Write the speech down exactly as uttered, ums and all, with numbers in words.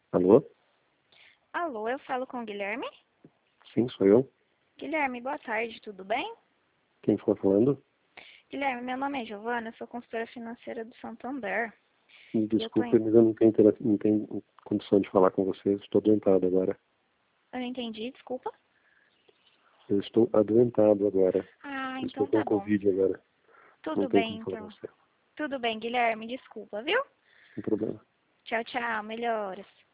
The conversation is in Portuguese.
Alô? Alô, eu falo com o Guilherme? Sim, sou eu. Guilherme, boa tarde, tudo bem? Quem for falando? Guilherme, meu nome é Giovana, eu sou consultora financeira do Santander. Me E eu tô desculpe, em... mas eu não tenho, intera- não tenho condição de falar com você. Estou adoentado agora. Eu não entendi, desculpa. Eu estou adoentado agora. Ah, Eu estou então com tá bom. Covid agora. Não Tudo tem bem, como falar com então. você. Tudo bem, Guilherme, desculpa, viu? Sem problema. Tchau, tchau, melhoras.